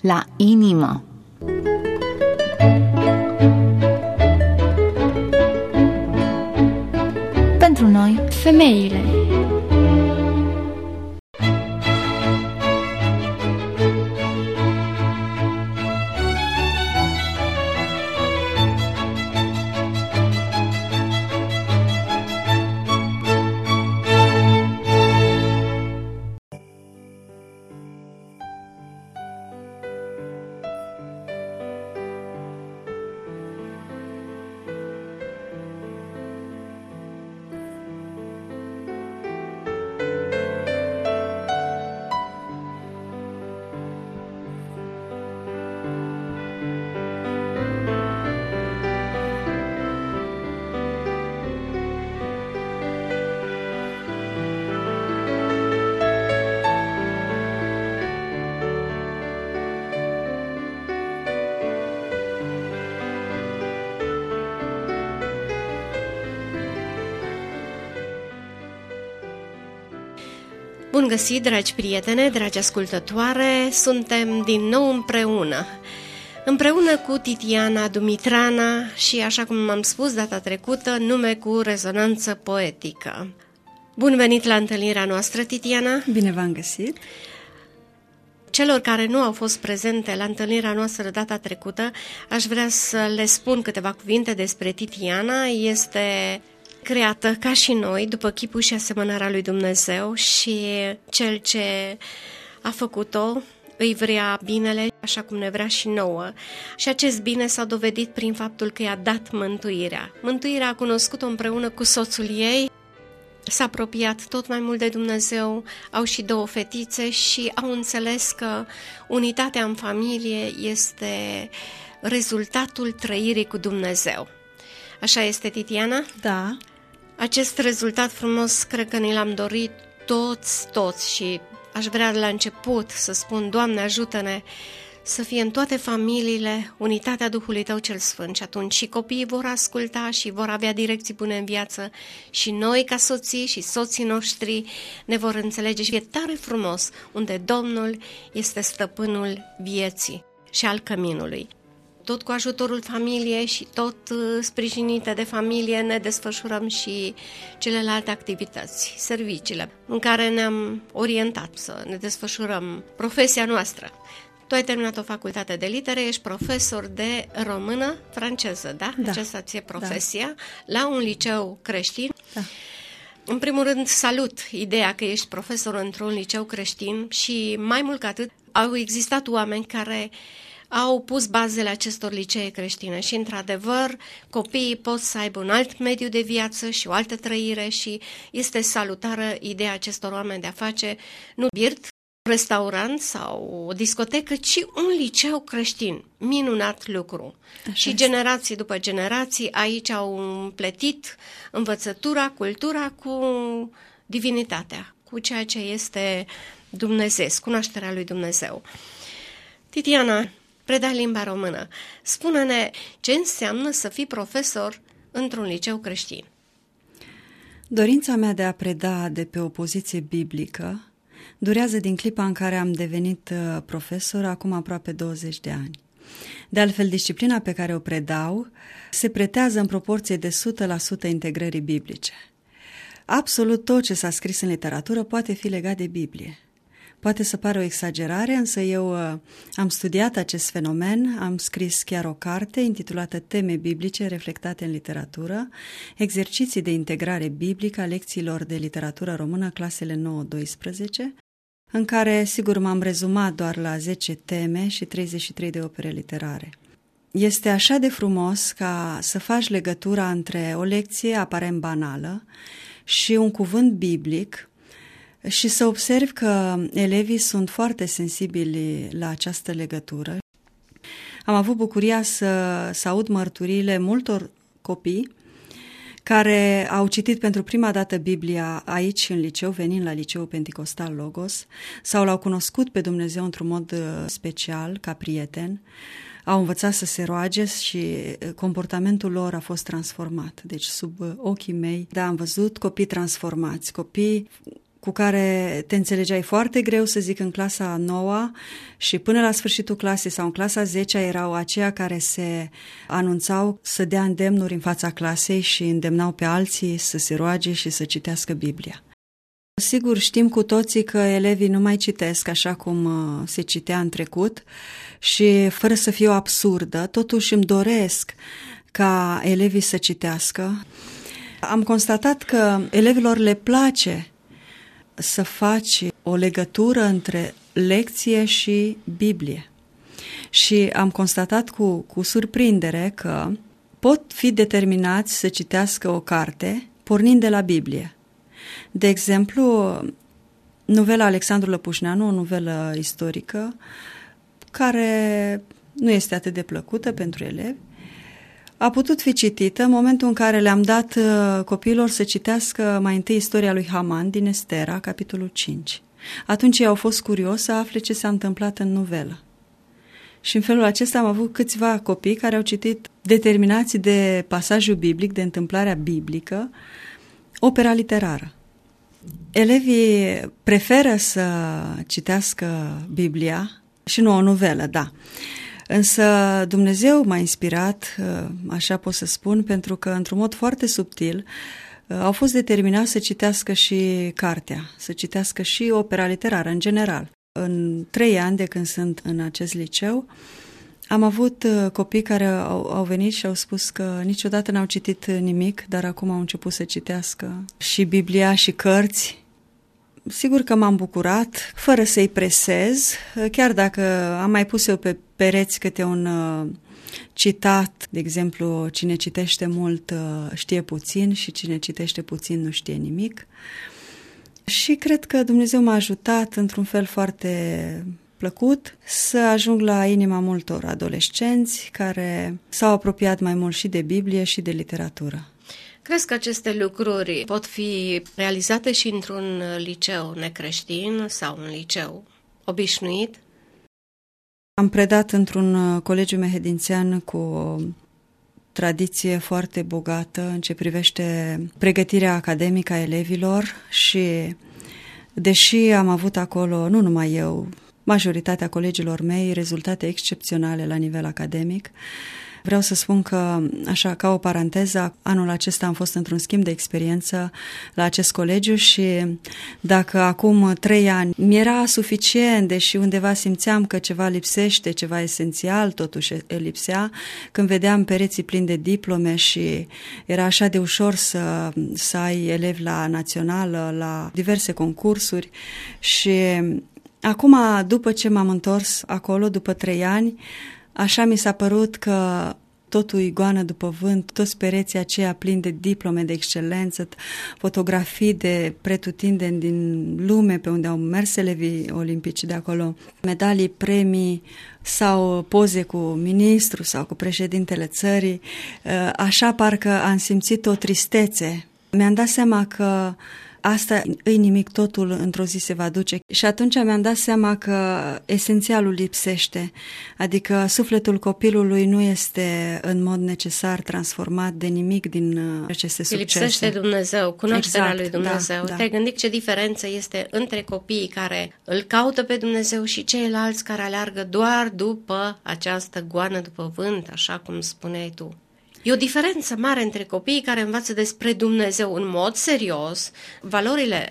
la inimă. Pentru noi, femeile. Bun găsit, dragi prietene, dragi ascultătoare, suntem din nou împreună cu Titiana Dumitrana și, așa cum am spus data trecută, nume cu rezonanță poetică. Bun venit la întâlnirea noastră, Titiana! Bine v-am găsit! Celor care nu au fost prezente la întâlnirea noastră data trecută, aș vrea să le spun câteva cuvinte despre Titiana. Este creată ca și noi, după chipul și asemănarea lui Dumnezeu, și Cel ce a făcut-o îi vrea binele așa cum ne vrea și nouă. Și acest bine s-a dovedit prin faptul că i-a dat mântuirea. Mântuirea a cunoscut-o împreună cu soțul ei, s-a apropiat tot mai mult de Dumnezeu, au și 2 fetițe și au înțeles că unitatea în familie este rezultatul trăirii cu Dumnezeu. Așa este, Titiana? Da. Acest rezultat frumos cred că ni l-am dorit toți și aș vrea la început să spun, Doamne, ajută-ne să fie în toate familiile unitatea Duhului Tău cel Sfânt, și atunci și copiii vor asculta și vor avea direcții bune în viață și noi ca soții și soții noștri ne vor înțelege și e tare frumos unde Domnul este stăpânul vieții și al căminului. Tot cu ajutorul familiei și tot sprijinite de familie ne desfășurăm și celelalte activități, serviciile în care ne-am orientat să ne desfășurăm profesia noastră. Tu ai terminat o facultate de litere, ești profesor de română-franceză, da? Da. Aceasta ți-e profesia, da. La un liceu creștin. Da. În primul rând, salut ideea că ești profesor într-un liceu creștin și, mai mult ca atât, au existat oameni care au pus bazele acestor licee creștine și, într-adevăr, copiii pot să aibă un alt mediu de viață și o altă trăire și este salutară ideea acestor oameni de a face nu birt, restaurant sau o discotecă, ci un liceu creștin. Minunat lucru. Așa și este. Generații după generații aici au împletit învățătura, cultura cu divinitatea, cu ceea ce este Dumnezeu, cunoașterea lui Dumnezeu. Titiana, predai limba română. Spune-ne ce înseamnă să fii profesor într-un liceu creștin. Dorința mea de a preda de pe o poziție biblică durează din clipa în care am devenit profesor, acum aproape 20 de ani. De altfel, disciplina pe care o predau se pretează în proporție de 100% integrării biblice. Absolut tot ce s-a scris în literatură poate fi legat de Biblie. Poate să pare o exagerare, însă eu am studiat acest fenomen, am scris chiar o carte intitulată Teme biblice reflectate în literatură, exerciții de integrare biblică a lecțiilor de literatură română, clasele 9-12, în care, sigur, m-am rezumat doar la 10 teme și 33 de opere literare. Este așa de frumos ca să faci legătura între o lecție aparent banală și un cuvânt biblic și să observi că elevii sunt foarte sensibili la această legătură. Am avut bucuria să aud mărturiile multor copii care au citit pentru prima dată Biblia aici în liceu, venind la Liceul Penticostal Logos, sau l-au cunoscut pe Dumnezeu într-un mod special, ca prieten, au învățat să se roage și comportamentul lor a fost transformat. Deci sub ochii mei, da, am văzut copii transformați, copii cu care te înțelegeai foarte greu, să zic, în clasa 9 și până la sfârșitul clasei sau în clasa 10 erau aceia care se anunțau să dea îndemnuri în fața clasei și îndemnau pe alții să se roage și să citească Biblia. Sigur, știm cu toții că elevii nu mai citesc așa cum se citea în trecut și fără să fiu absurdă, totuși îmi doresc ca elevii să citească. Am constatat că elevilor le place să faci o legătură între lecție și Biblie. Și am constatat cu surprindere că pot fi determinați să citească o carte pornind de la Biblie. De exemplu, novela Alexandru Lăpușneanu, o novelă istorică, care nu este atât de plăcută pentru elevi, a putut fi citită în momentul în care le-am dat copiilor să citească mai întâi istoria lui Haman din Estera, capitolul 5. Atunci ei au fost curioși să afle ce s-a întâmplat în novelă. Și în felul acesta am avut câțiva copii care au citit, determinați de pasajul biblic, de întâmplarea biblică, opera literară. Elevii preferă să citească Biblia și nu o novelă, da. Însă Dumnezeu m-a inspirat, așa pot să spun, pentru că într-un mod foarte subtil au fost determinați să citească și cartea, să citească și opera literară în general. În 3 ani de când sunt în acest liceu, am avut copii care au venit și au spus că niciodată n-au citit nimic, dar acum au început să citească și Biblia și cărți. Sigur că m-am bucurat, fără să-i presez, chiar dacă am mai pus eu pe pereți câte un citat, de exemplu, cine citește mult știe puțin și cine citește puțin nu știe nimic. Și cred că Dumnezeu m-a ajutat într-un fel foarte plăcut să ajung la inima multor adolescenți care s-au apropiat mai mult și de Biblie și de literatură. Crezi că aceste lucruri pot fi realizate și într-un liceu necreștin sau un liceu obișnuit? Am predat într-un colegiu mehedințean cu o tradiție foarte bogată în ce privește pregătirea academică a elevilor și, deși am avut acolo, nu numai eu, majoritatea colegilor mei, rezultate excepționale la nivel academic, vreau să spun că, așa, ca o paranteză, anul acesta am fost într-un schimb de experiență la acest colegiu și dacă acum 3 ani mi-era suficient, deși undeva simțeam că ceva lipsește, ceva esențial, totuși lipsea, când vedeam pereții plini de diplome și era așa de ușor să ai elevi la națională, la diverse concursuri și acum, după ce m-am întors acolo, după 3 ani, așa mi s-a părut că totul igoană după vânt, toți pereții aceia plini de diplome de excelență, fotografii de pretutindeni din lume pe unde au mers elevii olimpici de acolo, medalii, premii sau poze cu ministru sau cu președintele țării, așa parcă am simțit o tristețe. Mi-am dat seama că asta îi nimic, totul într-o zi se va duce. Și atunci mi-am dat seama că esențialul lipsește, adică sufletul copilului nu este în mod necesar transformat de nimic din aceste succese. Lipsește Dumnezeu, cunoașterea lui Dumnezeu. Da. Te-ai gândit ce diferență este între copiii care îl caută pe Dumnezeu și ceilalți care aleargă doar după această goană după vânt, așa cum spuneai tu? E o diferență mare între copiii care învață despre Dumnezeu în mod serios, valorile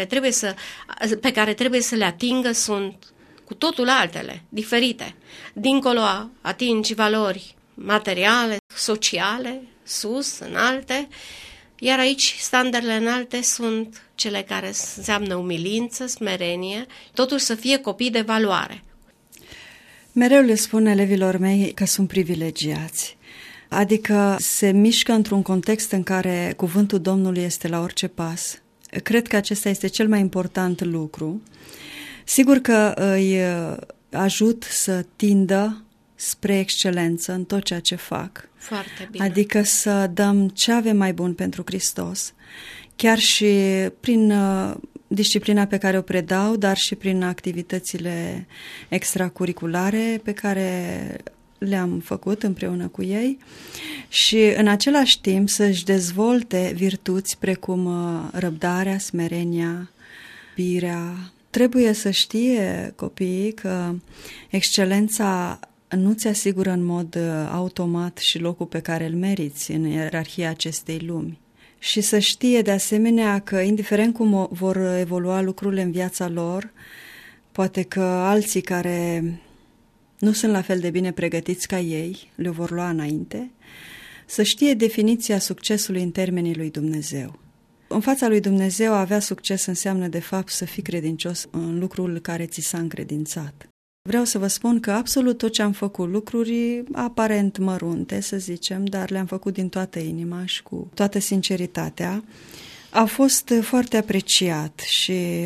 pe care trebuie să le atingă sunt cu totul altele, diferite. Dincolo atingi valori materiale, sociale, sus, înalte, iar aici standardele înalte sunt cele care înseamnă umilință, smerenie, totuși să fie copii de valoare. Mereu le spun elevilor mei că sunt privilegiați. Adică se mișcă într-un context în care cuvântul Domnului este la orice pas. Cred că acesta este cel mai important lucru. Sigur că îi ajut să tindă spre excelență în tot ceea ce fac. Foarte bine. Adică să dăm ce avem mai bun pentru Hristos, chiar și prin disciplina pe care o predau, dar și prin activitățile extracurriculare pe care le-am făcut împreună cu ei și în același timp să-și dezvolte virtuți precum răbdarea, smerenia, iubirea. Trebuie să știe copiii că excelența nu ți asigură în mod automat și locul pe care îl meriți în ierarhia acestei lumi. Și să știe de asemenea că, indiferent cum vor evolua lucrurile în viața lor, poate că alții care nu sunt la fel de bine pregătiți ca ei le vor lua înainte, să știe definiția succesului în termenii lui Dumnezeu. În fața lui Dumnezeu, a avea succes înseamnă de fapt să fii credincios în lucrul care ți s-a încredințat. Vreau să vă spun că absolut tot ce am făcut, lucruri aparent mărunte, să zicem, dar le-am făcut din toată inima și cu toată sinceritatea, a fost foarte apreciat și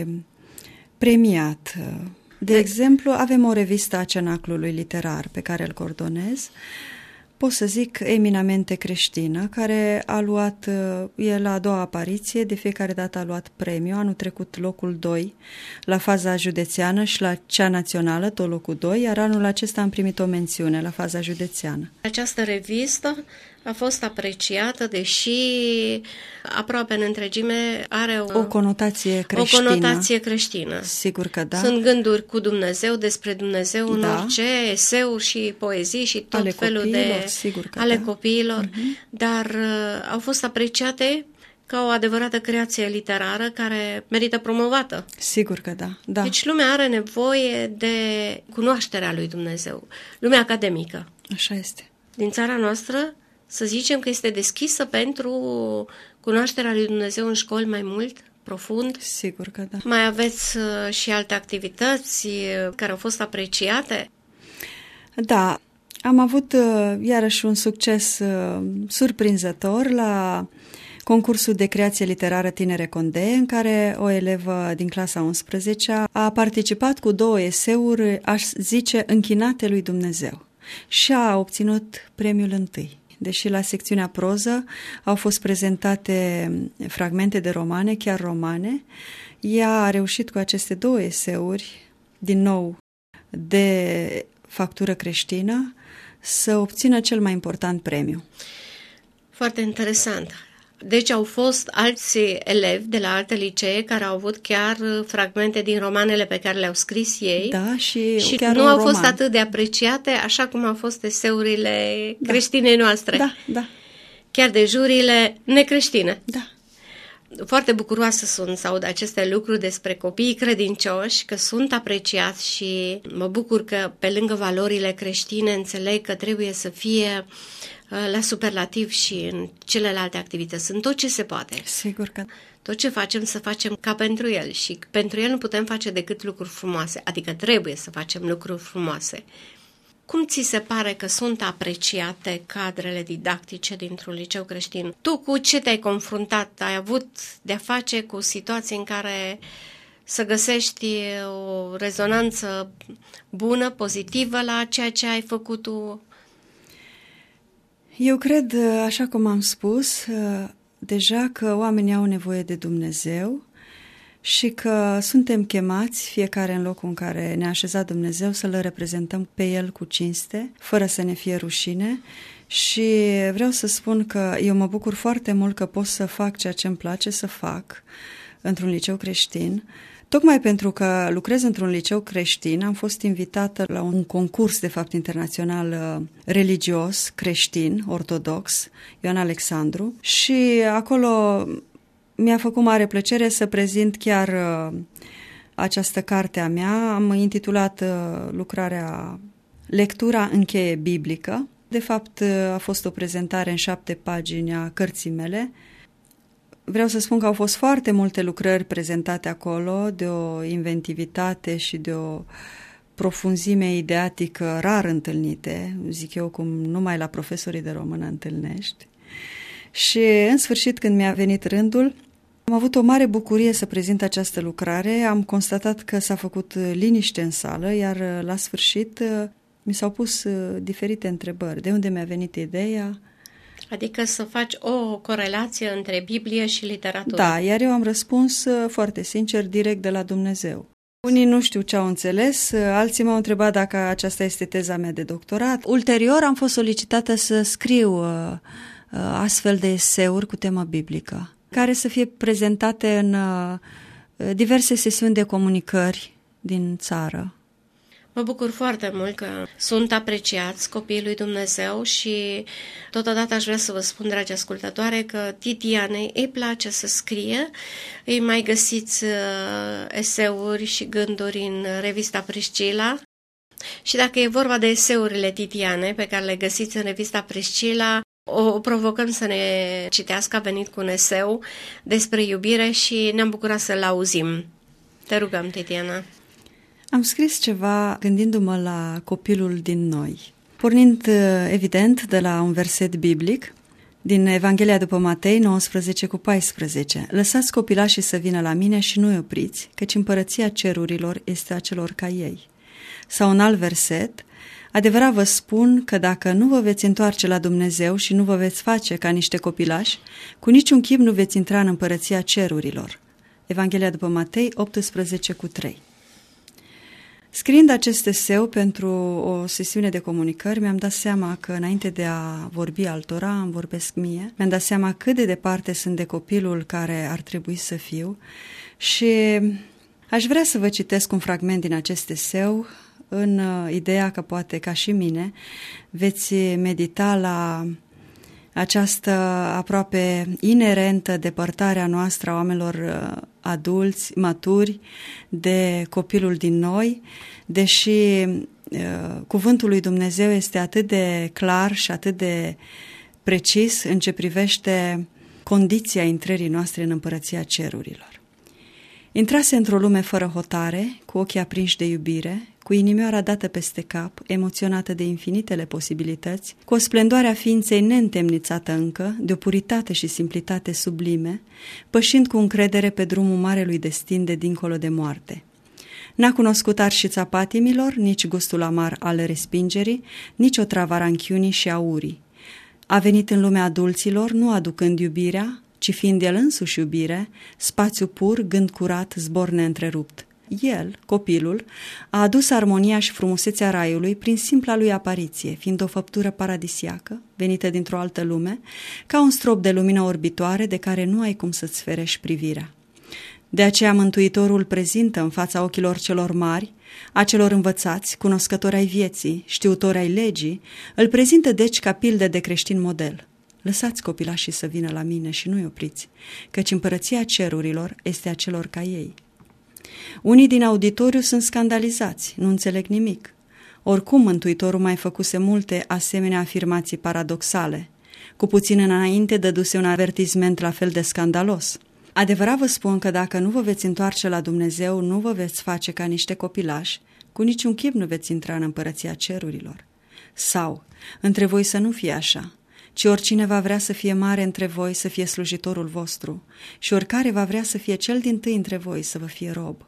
premiat. De exemplu, avem o revistă a Cenaclului Literar pe care îl coordonez, pot să zic eminamente creștină, care a luat, e la a doua apariție, de fiecare dată a luat premiu, anul trecut locul 2 la faza județeană și la cea națională, tot locul 2, iar anul acesta am primit o mențiune la faza județeană. Această revistă a fost apreciată, deși aproape în întregime are o conotație creștină. O conotație creștină. Sigur că da. Sunt gânduri cu Dumnezeu, despre Dumnezeu în da. orice, eseuri și poezii și tot ale felul copiilor, de... sigur că ale da. copiilor, dar au fost apreciate ca o adevărată creație literară care merită promovată. Sigur că da. da. Deci lumea are nevoie de cunoașterea lui Dumnezeu, lumea academică. Așa este. Din țara noastră, să zicem că este deschisă pentru cunoașterea lui Dumnezeu în școli mai mult, profund. Sigur că da. Mai aveți și alte activități care au fost apreciate? Da, am avut iarăși un succes surprinzător la concursul de creație literară Tinere Condé, în care o elevă din clasa 11-a a participat cu 2 eseuri, aș zice, închinate lui Dumnezeu, și a obținut premiul 1. Deși la secțiunea proză au fost prezentate fragmente de romane, chiar romane, ea a reușit cu aceste 2 eseuri, din nou de factură creștină, să obțină cel mai important premiu. Foarte interesant. Deci au fost alți elevi de la alte licee care au avut chiar fragmente din romanele pe care le-au scris ei. Da, și chiar nu un au roman. fost atât de apreciate așa cum au fost eseurile creștine noastre. Da, da. Chiar de jurile necreștine. Da. Foarte bucuroasă sunt să aud aceste lucruri despre copiii credincioși, că sunt apreciați și mă bucur că pe lângă valorile creștine înțeleg că trebuie să fie la superlativ și în celelalte activități. În tot ce se poate. Sigur că tot ce facem să facem ca pentru el și pentru el nu putem face decât lucruri frumoase, adică trebuie să facem lucruri frumoase. Cum ți se pare că sunt apreciate cadrele didactice dintr-un liceu creștin? Tu cu ce te-ai confruntat? Ai avut de-a face cu situații în care să găsești o rezonanță bună, pozitivă la ceea ce ai făcut tu? Eu cred, așa cum am spus, deja că oamenii au nevoie de Dumnezeu și că suntem chemați, fiecare în locul în care ne-a așezat Dumnezeu, să-L reprezentăm pe El cu cinste, fără să ne fie rușine. Și vreau să spun că eu mă bucur foarte mult că pot să fac ceea ce îmi place să fac într-un liceu creștin. Tocmai pentru că lucrez într-un liceu creștin, am fost invitată la un concurs, de fapt, internațional religios, creștin, ortodox, Ioan Alexandru, și acolo mi-a făcut mare plăcere să prezint chiar această carte a mea. Am intitulat lucrarea Lectura în cheie biblică. De fapt, a fost o prezentare în 7 pagini a cărții mele. Vreau să spun că au fost foarte multe lucrări prezentate acolo, de o inventivitate și de o profunzime ideatică rar întâlnite, zic eu, cum numai la profesorii de română întâlnești. Și, în sfârșit, când mi-a venit rândul, am avut o mare bucurie să prezint această lucrare. Am constatat că s-a făcut liniște în sală, iar la sfârșit mi s-au pus diferite întrebări. De unde mi-a venit ideea? Adică să faci o corelație între Biblie și literatură. Da, iar eu am răspuns foarte sincer, direct de la Dumnezeu. Unii nu știu ce au înțeles, alții m-au întrebat dacă aceasta este teza mea de doctorat. Ulterior am fost solicitată să scriu astfel de eseuri cu temă biblică, care să fie prezentate diverse sesiuni de comunicări din țară. Mă bucur foarte mult că sunt apreciați copiii lui Dumnezeu și totodată aș vrea să vă spun, dragi ascultătoare, că Titianei îi place să scrie. Îi mai găsiți eseuri și gânduri în revista Priscila. Și dacă e vorba de eseurile Titiane pe care le găsiți în revista Priscila, o provocăm să ne citească, a venit cu un eseu despre iubire și ne-am bucurat să-l auzim. Te rugăm, Titiana. Am scris ceva gândindu-mă la copilul din noi, pornind evident de la un verset biblic din Evanghelia după Matei 19:14. Lăsați copilașii să vină la mine și nu-i opriți, căci împărăția cerurilor este a celor ca ei. Sau un alt verset: adevărat vă spun că dacă nu vă veți întoarce la Dumnezeu și nu vă veți face ca niște copilași, cu niciun chip nu veți intra în împărăția cerurilor. Evanghelia după Matei 18:3. Scriind acest eseu pentru o sesiune de comunicări, mi-am dat seama că înainte de a vorbi altora, îmi vorbesc mie, mi-am dat seama cât de departe sunt de copilul care ar trebui să fiu și aș vrea să vă citesc un fragment din acest eseu în ideea că poate, ca și mine, veți medita la această aproape inerentă depărtare a noastră a oamenilor adulți, maturi, de copilul din noi, deși cuvântul lui Dumnezeu este atât de clar și atât de precis în ce privește condiția intrării noastre în împărăția cerurilor. Intrase într-o lume fără hotare, cu ochii aprinși de iubire, cu inimioara dată peste cap, emoționată de infinitele posibilități, cu o splendoare a ființei neîntemnițată încă, de o puritate și simplitate sublime, pășind cu încredere pe drumul marelui destin de dincolo de moarte. N-a cunoscut arșița patimilor, nici gustul amar al respingerii, nici o travă ranchiunii și a urii. A venit în lumea adulților, nu aducând iubirea, ci fiind el însuși iubire, spațiu pur, gând curat, zbor neîntrerupt. El, copilul, a adus armonia și frumusețea raiului prin simpla lui apariție, fiind o făptură paradisiacă, venită dintr-o altă lume, ca un strop de lumină orbitoare de care nu ai cum să-ți ferești privirea. De aceea Mântuitorul prezintă în fața ochilor celor mari, a celor învățați, cunoscători ai vieții, știutori ai legii, îl prezintă deci ca pildă de creștin model. Lăsați copilașii să vină la mine și nu-i opriți, căci împărăția cerurilor este a celor ca ei. Unii din auditoriu sunt scandalizați, nu înțeleg nimic. Oricum Mântuitorul mai făcuse multe asemenea afirmații paradoxale. Cu puțin înainte dăduse un avertisment la fel de scandalos. Adevărat vă spun că dacă nu vă veți întoarce la Dumnezeu, nu vă veți face ca niște copilași, cu niciun chip nu veți intra în împărăția cerurilor. Sau, între voi să nu fie așa, ci oricine va vrea să fie mare între voi să fie slujitorul vostru și oricare va vrea să fie cel dintâi între voi să vă fie rob.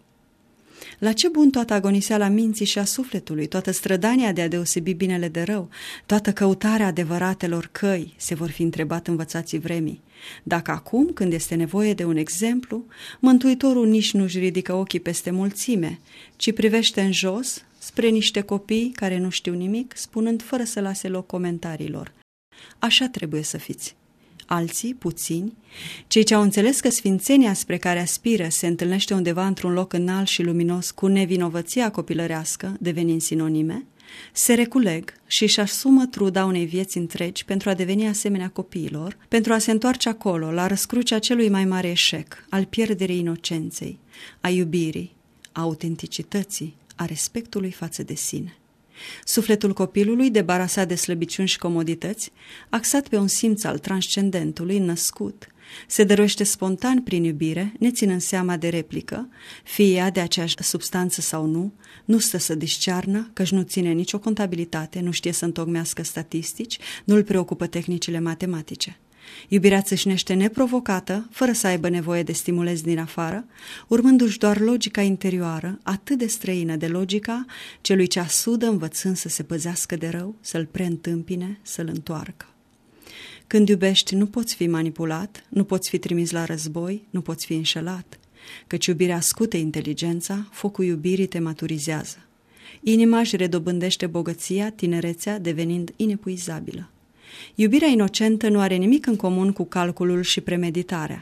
La ce bun toată agoniseala minții și a sufletului, toată strădania de a deosebi binele de rău, toată căutarea adevăratelor căi, se vor fi întrebat învățații vremii. Dacă acum, când este nevoie de un exemplu, Mântuitorul nici nu-și ridică ochii peste mulțime, ci privește în jos, spre niște copii care nu știu nimic, spunând fără să lase loc comentariilor: așa trebuie să fiți. Alții, puțini, cei ce au înțeles că sfințenia spre care aspiră se întâlnește undeva într-un loc înalt și luminos cu nevinovăția copilărească, devenind sinonime, se reculeg și își asumă truda unei vieți întregi pentru a deveni asemenea copiilor, pentru a se întoarce acolo, la răscrucea celui mai mare eșec, al pierderii inocenței, a iubirii, a autenticității, a respectului față de sine. Sufletul copilului, debarasat de slăbiciuni și comodități, axat pe un simț al transcendentului născut, se dăruiește spontan prin iubire, neținând seama de replică, fie ea de aceeași substanță sau nu, nu stă să discearnă, căci nu ține nicio contabilitate, nu știe să întocmească statistici, nu-l preocupă tehnicile matematice. Iubirea țâșnește neprovocată, fără să aibă nevoie de stimulezi din afară, urmându-și doar logica interioară, atât de străină de logica celui ce asudă învățând să se păzească de rău, să-l preîntâmpine, să-l întoarcă. Când iubești, nu poți fi manipulat, nu poți fi trimis la război, nu poți fi înșelat, căci iubirea scute inteligența, focul iubirii te maturizează. Inima își redobândește bogăția, tinerețea devenind inepuizabilă. Iubirea inocentă nu are nimic în comun cu calculul și premeditarea.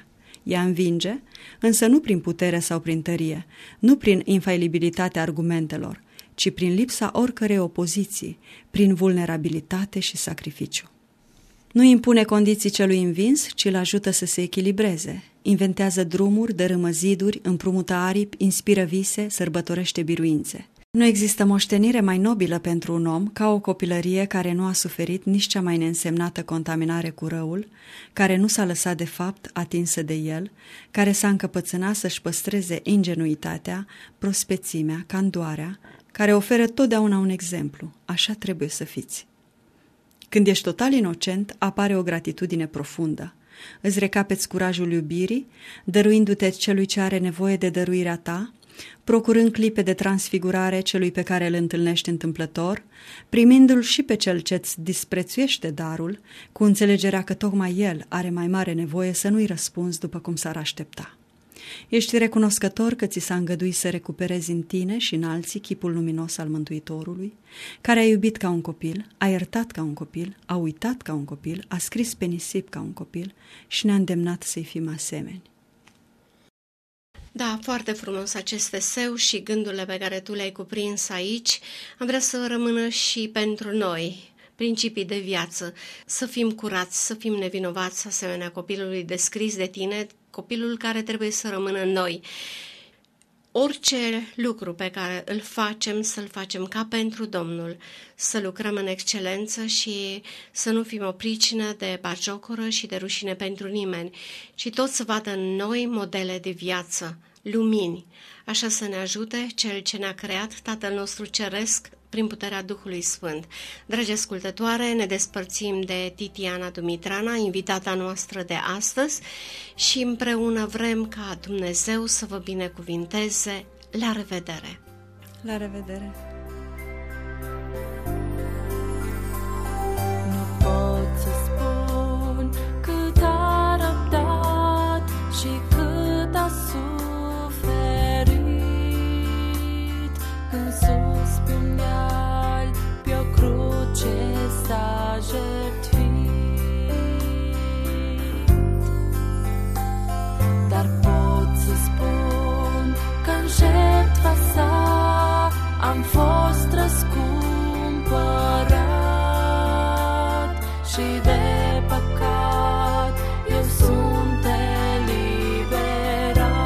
Ea învinge, însă nu prin putere sau prin tărie, nu prin infailibilitatea argumentelor, ci prin lipsa oricărei opoziții, prin vulnerabilitate și sacrificiu. Nu impune condiții celui învins, ci îl ajută să se echilibreze. Inventează drumuri, dărâmă ziduri, împrumută aripi, inspiră vise, sărbătorește biruințe. Nu există moștenire mai nobilă pentru un om ca o copilărie care nu a suferit nici cea mai neînsemnată contaminare cu răul, care nu s-a lăsat de fapt atinsă de el, care s-a încăpățânat să-și păstreze ingenuitatea, prospețimea, candoarea, care oferă totdeauna un exemplu. Așa trebuie să fiți. Când ești total inocent, apare o gratitudine profundă. Îți recapeți curajul iubirii, dăruindu-te celui ce are nevoie de dăruirea ta, procurând clipe de transfigurare celui pe care îl întâlnești întâmplător, primindu-l și pe cel ce-ți disprețuiește darul, cu înțelegerea că tocmai el are mai mare nevoie să nu-i răspunzi după cum s-ar aștepta. Ești recunoscător că ți s-a îngăduit să recuperezi în tine și în alții chipul luminos al Mântuitorului, care a iubit ca un copil, a iertat ca un copil, a uitat ca un copil, a scris pe nisip ca un copil și ne-a îndemnat să-i fim asemeni. Da, foarte frumos acest eseu și gândurile pe care tu le-ai cuprins aici. Am vrea să rămână și pentru noi principii de viață, să fim curați, să fim nevinovați, asemenea copilului descris de tine, copilul care trebuie să rămână în noi. Orice lucru pe care îl facem, să-l facem ca pentru Domnul, să lucrăm în excelență și să nu fim o pricină de batjocură și de rușine pentru nimeni, ci tot să vadă în noi modele de viață, lumini, așa să ne ajute Cel ce ne-a creat, Tatăl nostru Ceresc, prin puterea Duhului Sfânt. Dragi ascultătoare, ne despărțim de Titiana Dumitrana, invitata noastră de astăzi, și împreună vrem ca Dumnezeu să vă binecuvinteze. La revedere! La revedere! Nu pot să spun cât a răbdat și cât a suferit când sus pe un deal, pe o cruce s-a jertfit. Dar pot să spun că în jertfa sa am fost răscumpărat și de păcat eu sunt eliberat.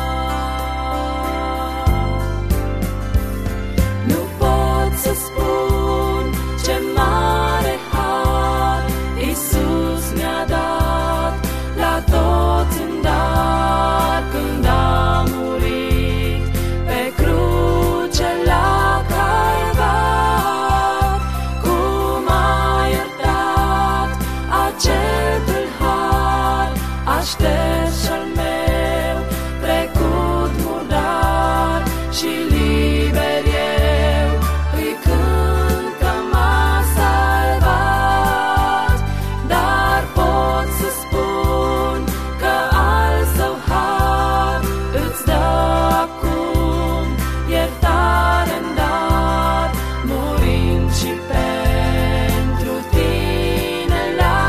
Nu pot să spun ce mare har Iisus mi-a dat, la toți în dar când a murit pe cruce la Calvar. Cum a iertat acel tâlhar, a șters și-al meu trecut murdar și liber eu îi cânt că m-a salvat. Dar pot să spun că al său har îți dă acum iertare în dar, murind și pentru tine la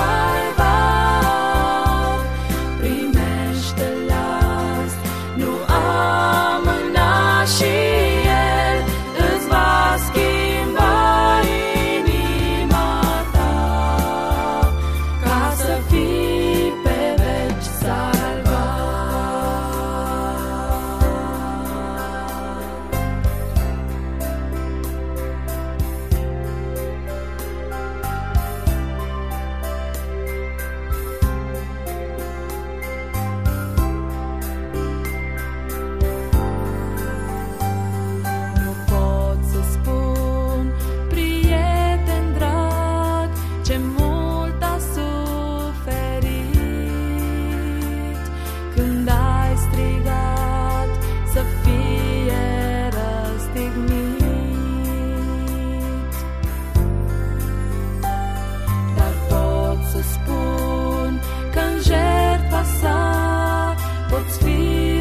Calvar. Primește-l azi, nu amâna și El îți va schimba inima ta, ca să fii pe veci Nu pot să spun, prieten drag, ce mult a suferit când ai strigat să fie răstignit. Dar pot să spun că în jertfa sa poți fi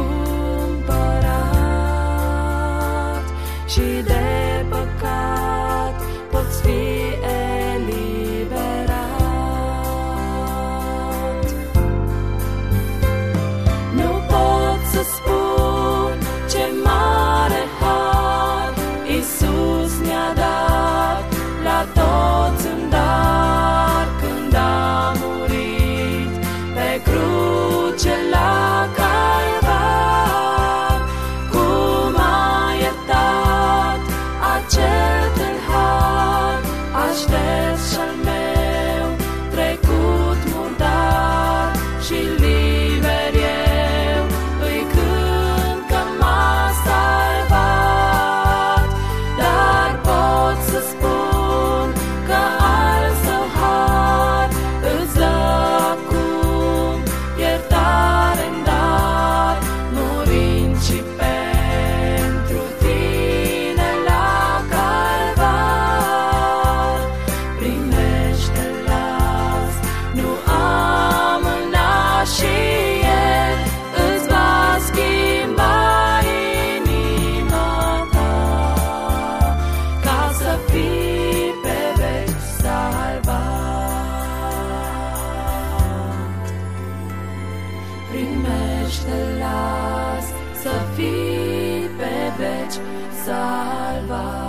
răscumpărat și de păcat poți fi eliberat. nu-și te las să fii pe veci salvat.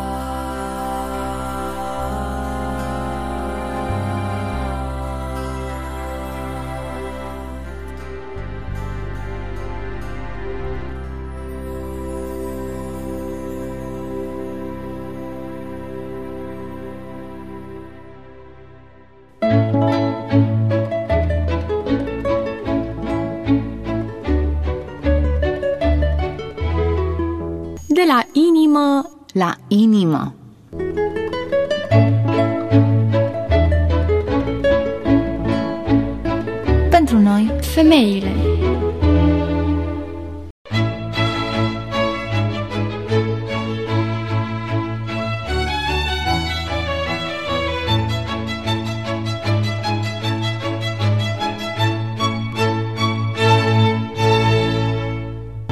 De la inimă la inimă. Pentru noi, femeile.